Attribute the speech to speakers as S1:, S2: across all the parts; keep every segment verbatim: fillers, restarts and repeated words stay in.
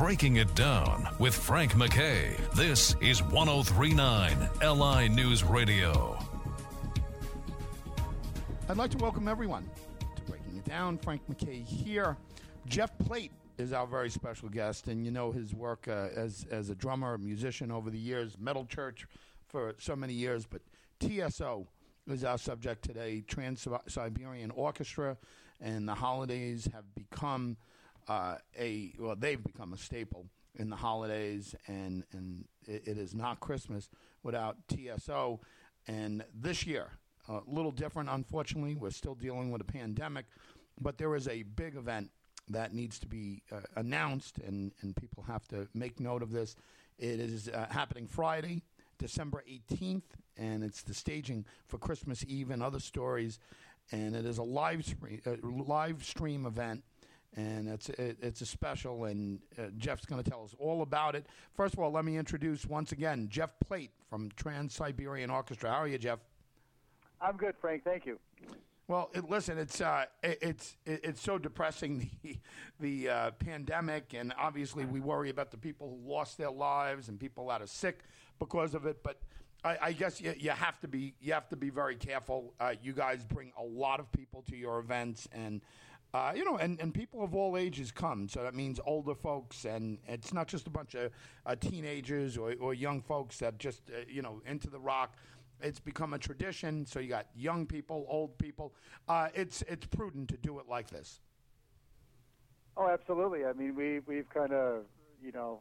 S1: Breaking It Down with Frank McKay. This is one oh three point nine L I News Radio.
S2: I'd like to welcome everyone to Breaking It Down. Frank McKay here. Jeff Plate is our very special guest, and you know his work uh, as as a drummer, a musician over the years, Metal Church for so many years, but T S O is our subject today, Trans-Siberian Orchestra, and the holidays have become uh, a, well, they've become a staple in the holidays, and, and it, it is not Christmas without T S O. And this year, a little different, unfortunately. We're still dealing with a pandemic, but there is a big event that needs to be uh, announced, and, and people have to make note of this. It is uh, happening Friday, December eighteenth, and it's the staging for Christmas Eve and other stories, and it is a live stream, a live stream event, and it's it, it's a special, and uh, Jeff's going to tell us all about it. First of all, let me introduce once again Jeff Plate from Trans-Siberian Orchestra. How are you, Jeff?
S3: I'm good, Frank. Thank you.
S2: Well, it, listen, it's uh, it, it's it, it's so depressing, the the uh, pandemic, and obviously we worry about the people who lost their lives and people that are sick because of it. But I, I guess you, you have to be you have to be very careful. Uh, you guys bring a lot of people to your events, and uh, you know, and, and people of all ages come. So that means older folks, and it's not just a bunch of uh, teenagers or, or young folks that just uh, you know into the rock. It's become a tradition, so you got young people, old people. Uh, it's it's prudent to do it like this.
S3: Oh, absolutely. I mean, we we've kind of, you know,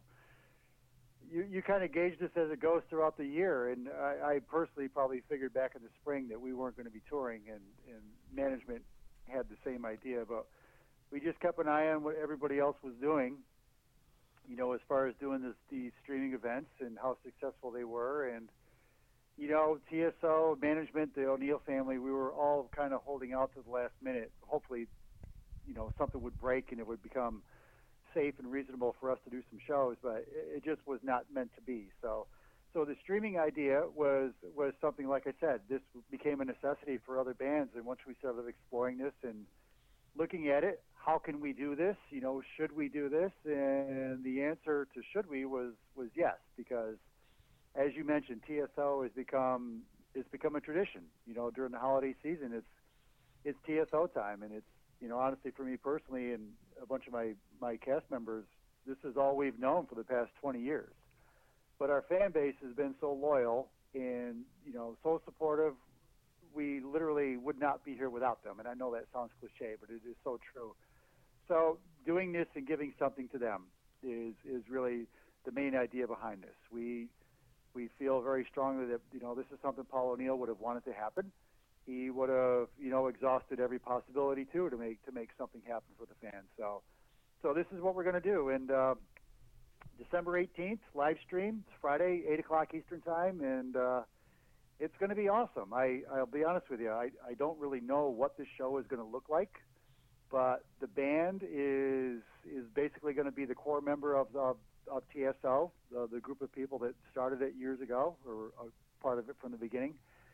S3: you you kind of gauge this as it goes throughout the year, and I, I personally probably figured back in the spring that we weren't going to be touring, and, and management had the same idea, but we just kept an eye on what everybody else was doing, you know, as far as doing this, these streaming events and how successful they were, and you know, T S O, management, the O'Neill family, we were all kind of holding out to the last minute. Hopefully, you know, something would break and it would become safe and reasonable for us to do some shows, but it just was not meant to be. So so the streaming idea was, was something, like I said, this became a necessity for other bands. And once we started exploring this and looking at it, how can we do this? You know, should we do this? And the answer to should we was, was yes, because as you mentioned, T S O has become it's become a tradition. You know, during the holiday season, it's it's T S O time, and it's you know honestly for me personally and a bunch of my my cast members, this is all we've known for the past twenty years. But our fan base has been so loyal and you know so supportive. We literally would not be here without them. And I know that sounds cliche, but it is so true. So doing this and giving something to them is is really the main idea behind this. We We feel very strongly that, you know, this is something Paul O'Neill would have wanted to happen. He would have, you know, exhausted every possibility, too, to make to make something happen for the fans. So so this is what we're going to do. And uh, December eighteenth, live stream. It's Friday, eight o'clock Eastern Time, and uh, it's going to be awesome. I, I'll be honest with you. I, I don't really know what this show is going to look like, but the band is is basically going to be the core member of the of T S O, the, the group of people that started it years ago, or a part of it from the beginning,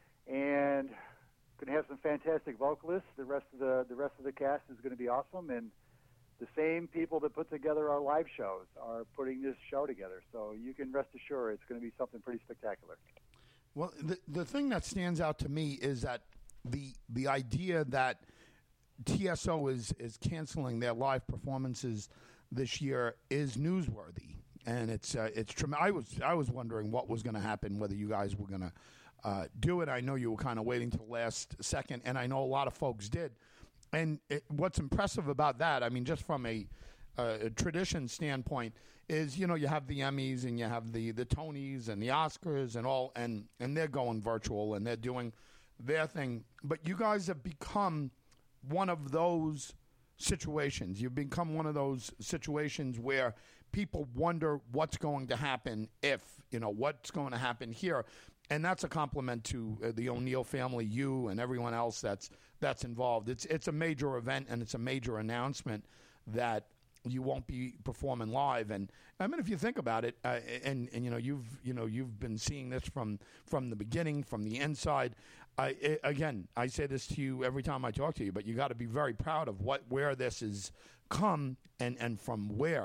S3: and going to have some fantastic vocalists. The rest of the the rest of the cast is going to be awesome, and the same people that put together our live shows are putting this show together. So you can rest assured it's going to be something pretty spectacular.
S2: Well, the the thing that stands out to me is that the the idea that T S O is is canceling their live performances this year is newsworthy, and it's uh, it's. Trem- I was I was wondering what was going to happen, whether you guys were going to uh, do it. I know you were kind of waiting till the last second, and I know a lot of folks did. And it, what's impressive about that, I mean, just from a, uh, a tradition standpoint, is you know you have the Emmys and you have the the Tonys and the Oscars and all, and and they're going virtual and they're doing their thing. But you guys have become one of those situations. You've become one of those situations where people wonder what's going to happen if, you know, what's going to happen here. And that's a compliment to uh, the O'Neill family, you and everyone else that's that's involved. It's it's a major event, and it's a major announcement that you won't be performing live. And I mean, if you think about it, uh, and and you know you've you know you've been seeing this from from the beginning, from the inside. I, I, again, I say this to you every time I talk to you, but you got to be very proud of what where this has come and and from where.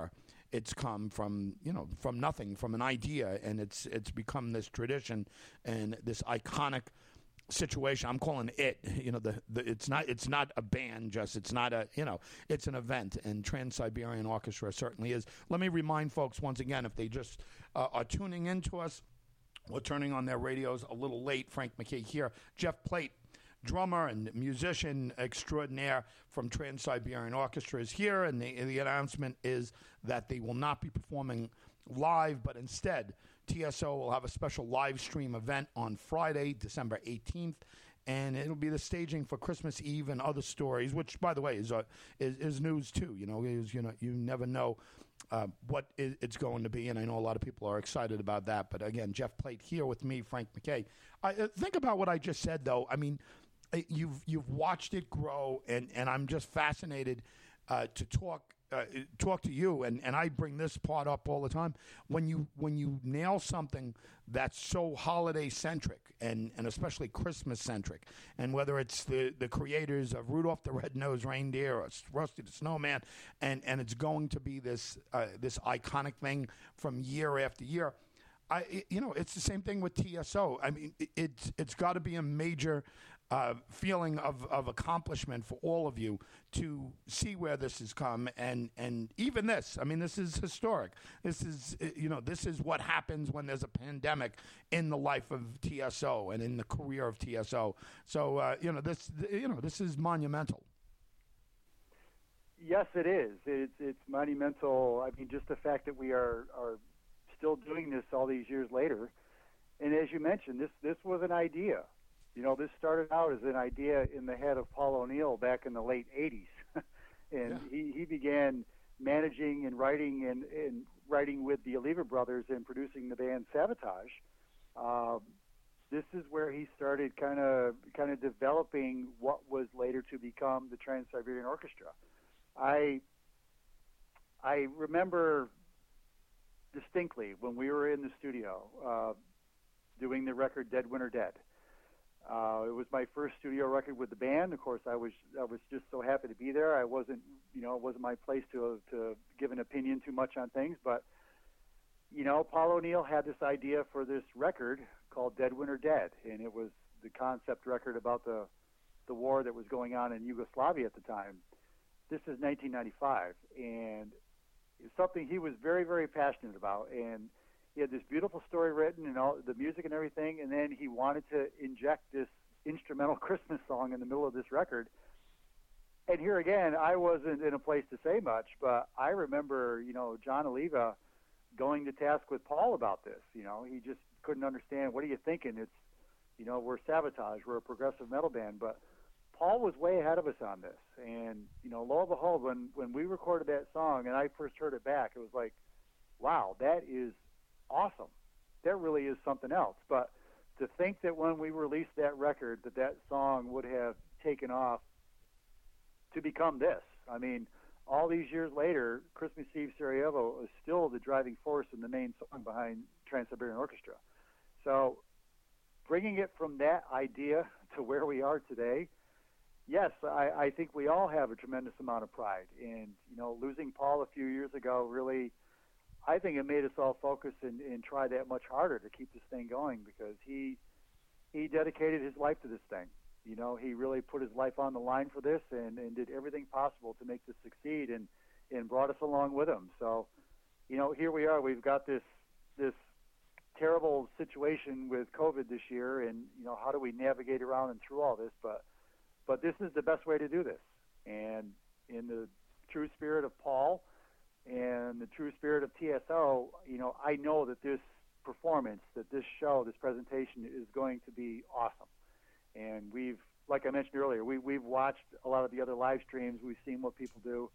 S2: it's come from, you know, from nothing, from an idea, and it's it's become this tradition and this iconic situation. I'm calling it, you know, the, the it's not it's not a band, just it's not a, you know, it's an event, and Trans-Siberian Orchestra certainly is. Let me remind folks once again, if they just uh, are tuning into us or turning on their radios a little late, Frank MacKay here. Jeff Plate, drummer and musician extraordinaire from Trans-Siberian Orchestra, is here, and the, the announcement is that they will not be performing live, but instead T S O will have a special live stream event on Friday, December eighteenth, and it'll be the staging for Christmas Eve and other stories, which, by the way, is uh, is, is news too. You know, is you know you never know uh, what is, it's going to be, and I know a lot of people are excited about that. But again, Jeff Plate here with me, Frank MacKay. I, uh, think about what I just said, though. I mean, you've you've watched it grow, and, and I'm just fascinated uh, to talk. Uh, talk to you, and, and I bring this part up all the time. When you when you nail something that's so holiday centric, and, and especially Christmas centric, and whether it's the, the creators of Rudolph the Red-Nosed Reindeer or Rusty the Snowman, and, and it's going to be this uh, this iconic thing from year after year. I you know it's the same thing with T S O. I mean, it, it's it's got to be a major Uh, feeling of, of accomplishment for all of you to see where this has come, and, and even this. I mean, this is historic. This is you know this is what happens when there's a pandemic in the life of T S O and in the career of T S O. So uh, you know this you know this is monumental.
S3: Yes, it is. It's it's monumental. I mean, just the fact that we are are still doing this all these years later, and as you mentioned, this this was an idea. You know, this started out as an idea in the head of Paul O'Neill back in the late eighties. and yeah. he, he began managing and writing and, and writing with the Oliva Brothers and producing the band Savatage. Uh, this is where he started kind of kind of developing what was later to become the Trans-Siberian Orchestra. I I remember distinctly when we were in the studio uh, doing the record Dead Winter Dead. Uh, it was my first studio record with the band. Of course, I was I was just so happy to be there. I wasn't, you know, it wasn't my place to to give an opinion too much on things. But, you know, Paul O'Neill had this idea for this record called Dead Winter Dead, and it was the concept record about the the war that was going on in Yugoslavia at the time. This is nineteen ninety-five, and it's something he was very, very passionate about. And he had this beautiful story written and all the music and everything, and then he wanted to inject this instrumental Christmas song in the middle of this record. And here again, I wasn't in a place to say much, but I remember, you know, John Oliva going to task with Paul about this. You know, he just couldn't understand, what are you thinking? It's, you know, we're Savatage, we're a progressive metal band, but Paul was way ahead of us on this. And, you know, lo and behold, when, when we recorded that song and I first heard it back, it was like, wow, that is awesome. That really is something else. But to think that when we released that record that that song would have taken off to become this. I mean, all these years later, Christmas Eve Sarajevo is still the driving force and the main song behind Trans-Siberian Orchestra. So bringing it from that idea to where we are today, yes, I, I think we all have a tremendous amount of pride. And, you know, losing Paul a few years ago really, I think it made us all focus and, and try that much harder to keep this thing going, because he he dedicated his life to this thing. You know, he really put his life on the line for this and, and did everything possible to make this succeed, and, and brought us along with him. So, you know, here we are. We've got this this terrible situation with COVID this year, and, you know, how do we navigate around and through all this? But but this is the best way to do this. And in the true spirit of Paul and the true spirit of T S O, you know, I know that this performance, that this show, this presentation is going to be awesome. And we've, like I mentioned earlier, we, we've watched a lot of the other live streams. We've seen what people do.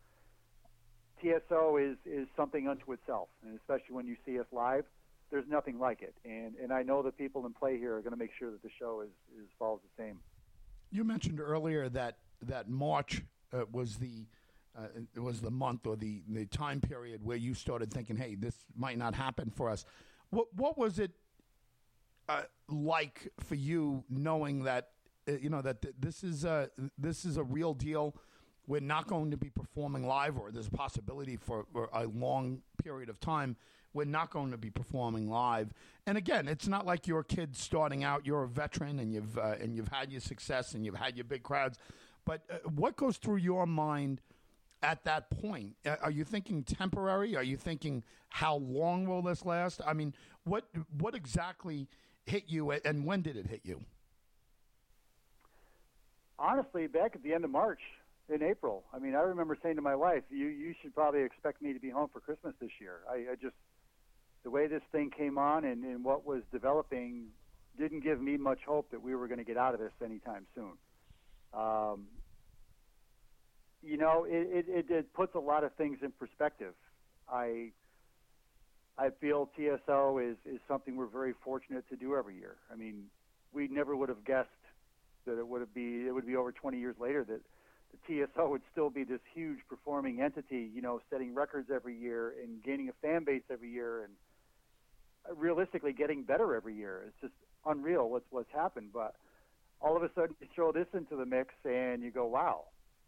S3: T S O is, is something unto itself, and especially when you see us live, there's nothing like it. And and I know the people in play here are going to make sure that the show is, is follows the same.
S2: You mentioned earlier that, that March uh, was the Uh, it was the month or the, the time period where you started thinking, hey, this might not happen for us. What what was it uh, like for you, knowing that uh, you know that th- this is a this is a real deal? we're not going to be performing live, or there's a possibility for, for a long period of time, we're not going to be performing live. And again, it's not like you're a kid starting out. You're a veteran, and you've uh, and you've had your success, and you've had your big crowds. But uh, what goes through your mind at that point? Uh, are you thinking temporary? Are you thinking how long will this last? I mean, what what exactly hit you, and when did it hit you?
S3: Honestly, back at the end of March, in April. I mean, I remember saying to my wife, "You you should probably expect me to be home for Christmas this year." I, I just the way this thing came on and, and what was developing didn't give me much hope that we were going to get out of this anytime soon. Um, you know, it, it, it puts a lot of things in perspective. I I feel T S O is, is something we're very fortunate to do every year. I mean, we never would have guessed that it would be it would be over twenty years later that the T S O would still be this huge performing entity, you know, setting records every year and gaining a fan base every year and realistically getting better every year. It's just unreal what's what's happened. But all of a sudden you throw this into the mix and you go, wow,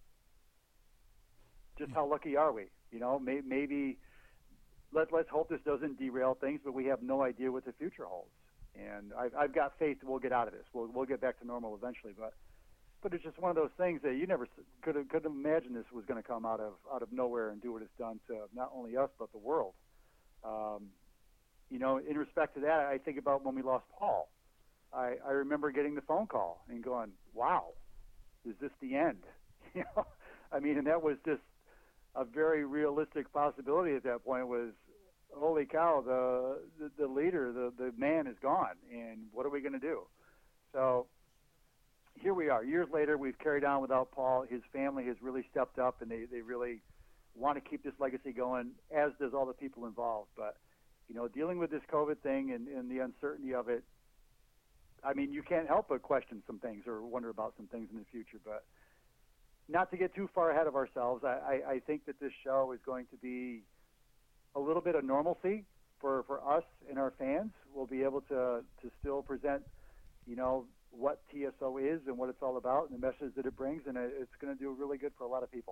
S3: just how lucky are we? You know, may, maybe let, let's hope this doesn't derail things, but we have no idea what the future holds. And I've, I've got faith that we'll get out of this. We'll, we'll get back to normal eventually. But but it's just one of those things that you never could have, could have imagined this was going to come out of out of nowhere and do what it's done to not only us but the world. Um, you know, in respect to that, I think about when we lost Paul. I, I remember getting the phone call and going, "Wow, is this the end?" You know, I mean, and that was just a very realistic possibility at that point. Was, holy cow, the the, the leader, the, the man is gone, and what are we going to do? So here we are. Years later, we've carried on without Paul. His family has really stepped up, and they, they really want to keep this legacy going, as does all the people involved. But, you know, dealing with this COVID thing and, and the uncertainty of it, I mean, you can't help but question some things or wonder about some things in the future. But not to get too far ahead of ourselves, I, I, I think that this show is going to be a little bit of normalcy for, for us and our fans. We'll be able to, to still present, you know, what T S O is and what it's all about and the message that it brings, and it's going to do really good for a lot of people.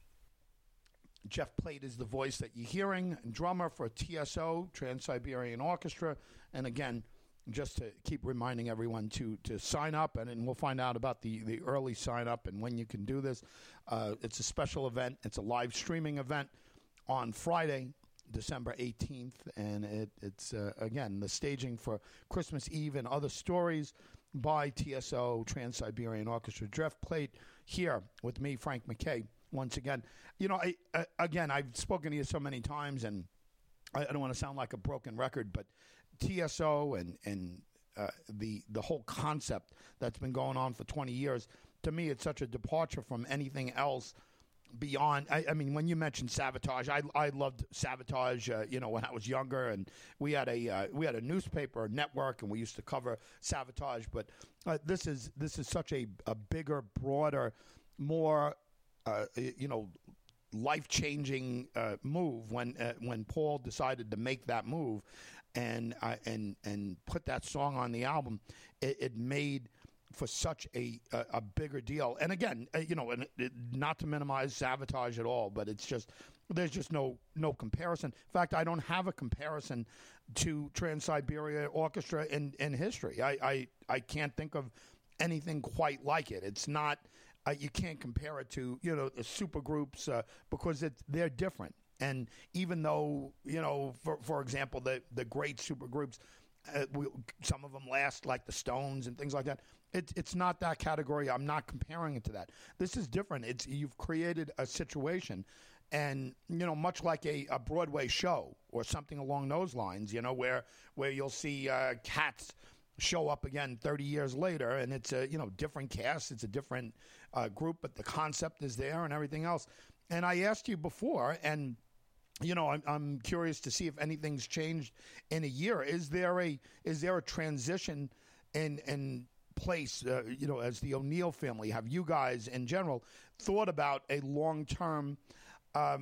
S2: Jeff Plate is the voice that you're hearing, drummer for T S O, Trans-Siberian Orchestra. And again, just to keep reminding everyone to to sign up, and, and we'll find out about the, the early sign up and when you can do this. Uh, it's a special event. It's a live streaming event on Friday, December eighteenth, and it, it's, uh, again, the staging for Christmas Eve and other stories by T S O, Trans-Siberian Orchestra. Jeff Plate here with me, Frank McKay, once again. You know, I, I, again, I've spoken to you so many times, and I, I don't want to sound like a broken record, but T S O and, and uh, the the whole concept that's been going on for twenty years, to me, it's such a departure from anything else beyond. I, I mean, when you mentioned Savatage, I I loved Savatage. Uh, you know, when I was younger, and we had a uh, we had a newspaper network, and we used to cover Savatage. But uh, this is this is such a a bigger, broader, more uh, you know, life changing uh, move when uh, when Paul decided to make that move, and uh, and and put that song on the album. It, it made for such a, a a bigger deal. And again, uh, you know, and it, not to minimize Savatage at all, but it's just there's just no no comparison. In fact, I don't have a comparison to Trans-Siberian Orchestra in, in history. I, I I can't think of anything quite like it. It's not uh, you can't compare it to, you know, the super groups uh, because it, they're different. And even though, you know, for for example, the the great super groups, uh, we, some of them last, like the Stones and things like that. It's it's not that category. I'm not comparing it to that. This is different. It's you've created a situation, and you know, much like a, a Broadway show or something along those lines. You know, where where you'll see uh, Cats show up again thirty years later, and it's a you know different cast. It's a different uh, group, but the concept is there and everything else. And I asked you before, and you know, I'm, I'm curious to see if anything's changed in a year. Is there a is there a transition in in place, uh, you know, as the O'Neill family? Have you guys in general thought about a long-term um,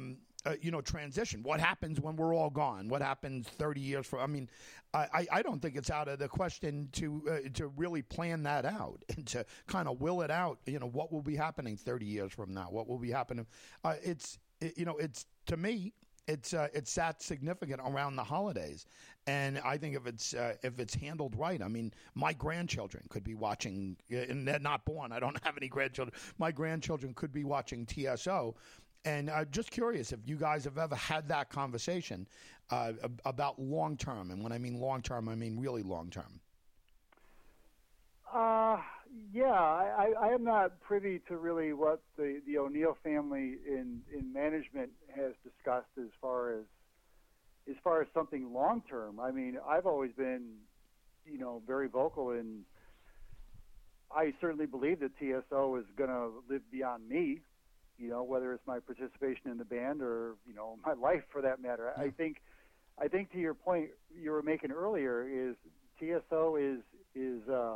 S2: uh, you know, transition. What happens when we're all gone? What happens thirty years from? I mean, I, I don't think it's out of the question to uh, to really plan that out and to kind of will it out. You know, what will be happening thirty years from now? What will be happening? Uh, it's it, you know, it's to me. It's uh, it's that significant around the holidays, and I think if it's uh, if it's handled right, I mean, my grandchildren could be watching, and they're not born. I don't have any grandchildren. My grandchildren could be watching T S O, and uh, just curious if you guys have ever had that conversation uh, about long term, and when I mean long term, I mean really long term.
S3: Uh, yeah, I, I am not privy to really what the, the O'Neill family in, in management has discussed as far as as far as something long term. I mean, I've always been, you know, very vocal in. I certainly believe that T S O is going to live beyond me, you know, whether it's my participation in the band or, you know, my life for that matter. Yeah. I think, I think to your point you were making earlier is T S O is is. Uh,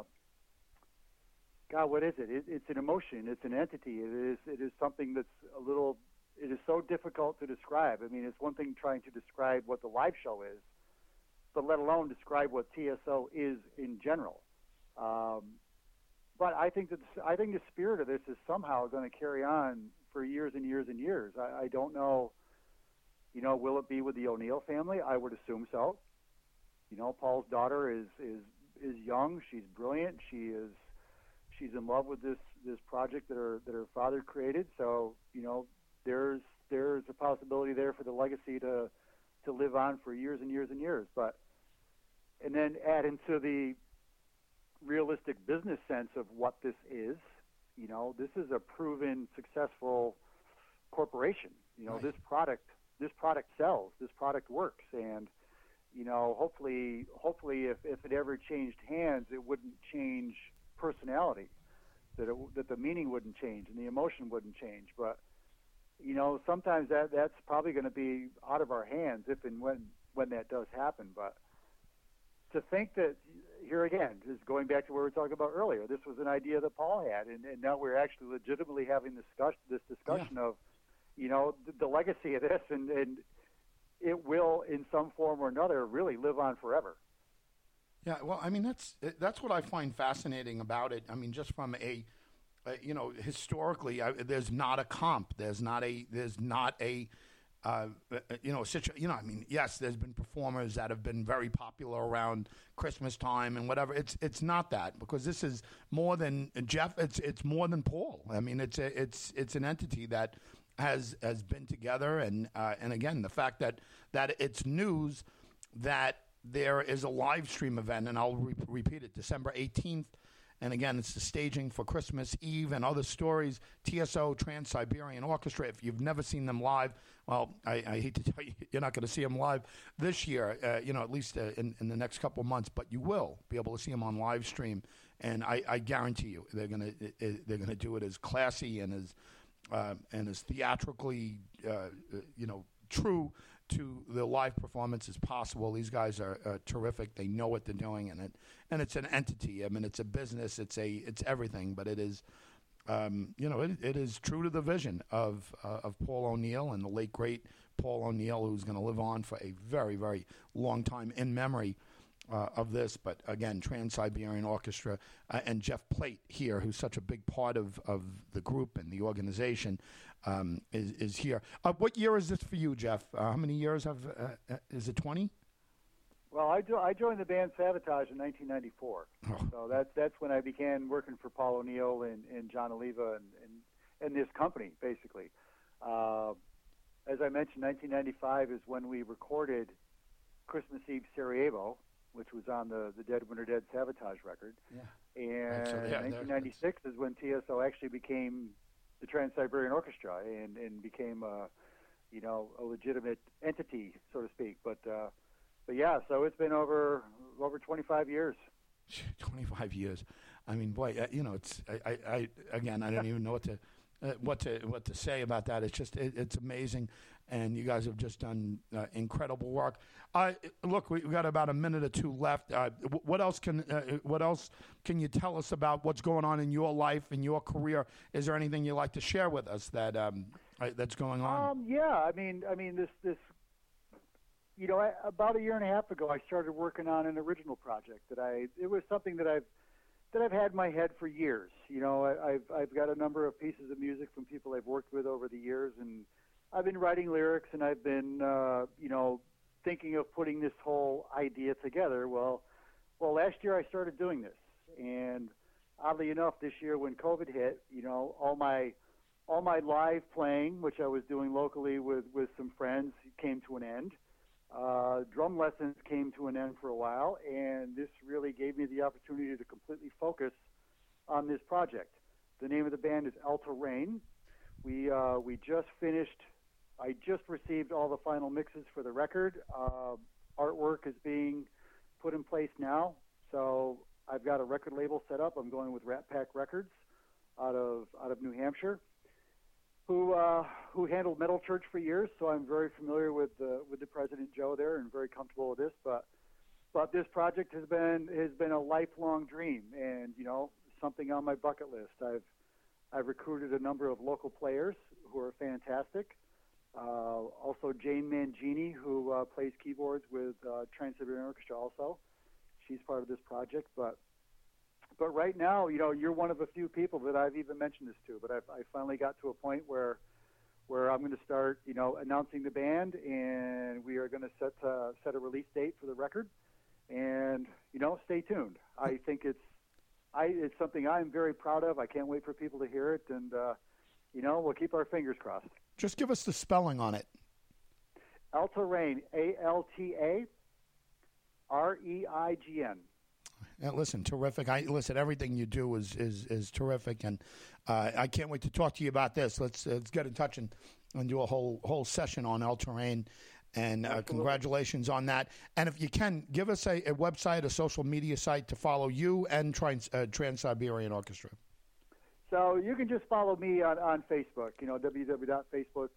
S3: God, what is it? it? It's an emotion. It's an entity. It is. It is something that's a little. It is so difficult to describe. I mean, it's one thing trying to describe what the live show is, but let alone describe what T S O is in general. Um, but I think that I think the spirit of this is somehow going to carry on for years and years and years. I, I don't know. You know, will it be with the O'Neill family? I would assume so. You know, Paul's daughter is is is young. She's brilliant. She is. She's in love with this, this project that her that her father created. So, you know, there's there's a possibility there for the legacy to to live on for years and years and years. But and then add into the realistic business sense of what this is. You know, this is a proven successful corporation. You know, right. this product this product sells. This product works, and you know, hopefully hopefully if, if it ever changed hands, it wouldn't change personality, that it, that the meaning wouldn't change and the emotion wouldn't change. But you know, sometimes that that's probably going to be out of our hands if and when when that does happen. But to think that here again, just going back to what we were talking about earlier, this was an idea that Paul had, and, and now we're actually legitimately having this discussion, this discussion yeah. of, you know, the, the legacy of this, and, and it will in some form or another really live on forever.
S2: Yeah, well, I mean, that's that's what I find fascinating about it. I mean, just from a, uh, you know, historically, I, there's not a comp. There's not a, there's not a, uh, you know, situ- you know, I mean, yes, there's been performers that have been very popular around Christmas time and whatever. It's it's not that, because this is more than Jeff. It's it's more than Paul. I mean, it's a, it's it's an entity that has has been together, and uh, and again, the fact that that it's news that there is a live stream event, and I'll re- repeat it, December eighteenth. And again, it's the staging for Christmas Eve and other stories. T S O, Trans-Siberian Orchestra. If you've never seen them live, well, I, I hate to tell you, you're not going to see them live this year, uh, you know, at least uh, in, in the next couple of months. But you will be able to see them on live stream. And I, I guarantee you, they're going to they're going to do it as classy and as uh, and as theatrically, uh, you know, true to the live performance as possible. These guys are uh, terrific. They know what they're doing, and it and it's an entity. I mean, it's a business. It's a it's everything. But it is, um, you know, it, it is true to the vision of uh, of Paul O'Neill and the late great Paul O'Neill, who's going to live on for a very very long time in memory uh, of this. But again, Trans-Siberian Orchestra uh, and Jeff Plate here, who's such a big part of of the group and the organization. Um, is, is here. Uh, what year is this for you, Jeff? Uh, how many years have, uh, uh, is it twenty?
S3: Well, I, jo- I joined the band Savatage in nineteen ninety-four. Oh. So that's that's when I began working for Paul O'Neill and, and John Oliva and, and, and this company, basically. Uh, as I mentioned, nineteen ninety-five is when we recorded Christmas Eve Sarajevo, which was on the, the Dead Winter Dead Savatage record. Yeah. And so, yeah, nineteen ninety-six is when T S O actually became the Trans-Siberian Orchestra and, and became a, you know, a legitimate entity, so to speak. But uh, but yeah, so it's been over over twenty-five years.
S2: twenty-five years. I mean, boy, uh, you know, it's I, I, I again, I don't even know what to uh, what to what to say about that. It's just it, it's amazing, and you guys have just done uh, incredible work. Uh, look, we, we got about a minute or two left. Uh, what else can uh, what else can you tell us about what's going on in your life and your career? Is there anything you'd like to share with us that um, uh, that's going on?
S3: Um, yeah, I mean, I mean, this, this, you know, I, about a year and a half ago, I started working on an original project that I. It was something that I've that I've had in my head for years. You know, I, I've I've got a number of pieces of music from people I've worked with over the years, and I've been writing lyrics, and I've been, uh, you know, thinking of putting this whole idea together. Well, well, last year I started doing this, and oddly enough, this year when COVID hit, you know, all my all my live playing, which I was doing locally with, with some friends, came to an end. Uh, drum lessons came to an end for a while, and this really gave me the opportunity to completely focus on this project. The name of the band is Alta Rain. We uh, we just finished. I just received all the final mixes for the record. Uh, artwork is being put in place now, so I've got a record label set up. I'm going with Rat Pack Records out of out of New Hampshire, who uh, who handled Metal Church for years. So I'm very familiar with the with the president Joe there, and very comfortable with this. But but this project has been has been a lifelong dream, and you know, something on my bucket list. I've I've recruited a number of local players who are fantastic. Uh, also, Jane Mangini, who uh, plays keyboards with uh, Trans-Siberian Orchestra, also. She's part of this project. But but right now, you know, you're one of a few people that I've even mentioned this to. But I've, I finally got to a point where where I'm going to start, you know, announcing the band, and we are going to set uh, set a release date for the record. And you know, stay tuned. I think it's I it's something I'm very proud of. I can't wait for people to hear it, and uh, you know, we'll keep our fingers crossed.
S2: Just give us the spelling on it.
S3: Alta Rain, A L T A R E I G N.
S2: Yeah, listen, terrific. I listen. Everything you do is is, is terrific, and uh, I can't wait to talk to you about this. Let's let's get in touch and, and do a whole whole session on Alta Rain. And uh, congratulations on that. And if you can, give us a, a website, a social media site to follow you and Trans uh, Trans-Siberian Orchestra.
S3: So you can just follow me on, on Facebook, you know, w w w dot facebook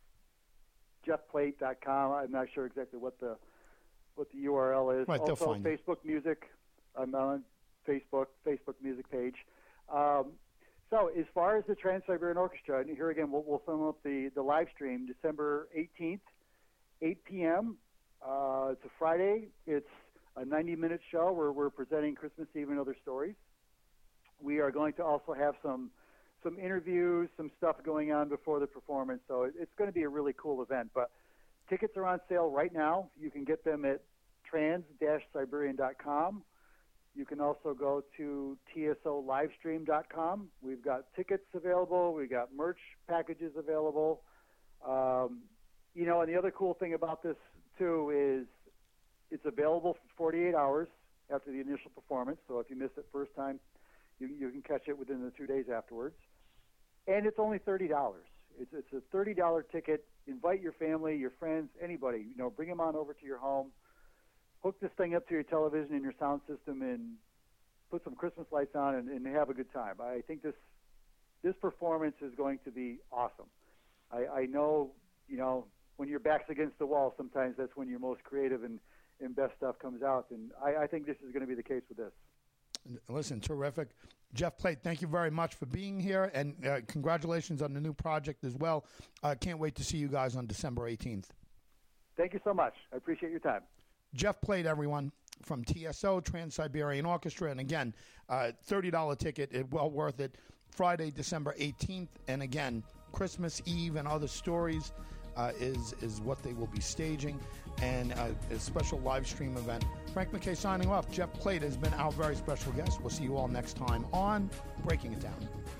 S3: jeff plate dot com. I'm not sure exactly what the what the U R L is.
S2: Right,
S3: also,
S2: they'll find
S3: Facebook
S2: you.
S3: Music. I'm on Facebook, Facebook Music page. Um, so as far as the Trans-Siberian Orchestra, and here again, we'll, we'll film up the, the live stream December eighteenth, eight p.m. Uh, it's a Friday. It's a ninety-minute show where we're presenting Christmas Eve and Other Stories. We are going to also have some some interviews, some stuff going on before the performance. So it, it's going to be a really cool event. But tickets are on sale right now. You can get them at trans dash siberian dot com. You can also go to T S O livestream dot com. We've got tickets available. We've got merch packages available. Um, you know, and the other cool thing about this, too, is it's available for forty-eight hours after the initial performance. So if you miss it first time, You, you can catch it within the two days afterwards. And it's only thirty dollars. It's, it's a thirty dollars ticket. Invite your family, your friends, anybody. You know, bring them on over to your home. Hook this thing up to your television and your sound system and put some Christmas lights on and, and have a good time. I think this this performance is going to be awesome. I, I know, you know, when your back's against the wall, sometimes that's when your most creative and, and best stuff comes out. And I, I think this is going to be the case with this.
S2: Listen, terrific. Jeff Plate, thank you very much for being here, and uh, congratulations on the new project as well. I uh, can't wait to see you guys on December eighteenth.
S3: Thank you so much. I appreciate your time.
S2: Jeff Plate, everyone, from T S O, Trans-Siberian Orchestra, and again, uh, thirty dollars ticket, it, well worth it. Friday, December eighteenth, and again, Christmas Eve and Other Stories uh, is, is what they will be staging, and uh, a special live stream event. Frank McKay signing off. Jeff Plate has been our very special guest. We'll see you all next time on Breaking It Down.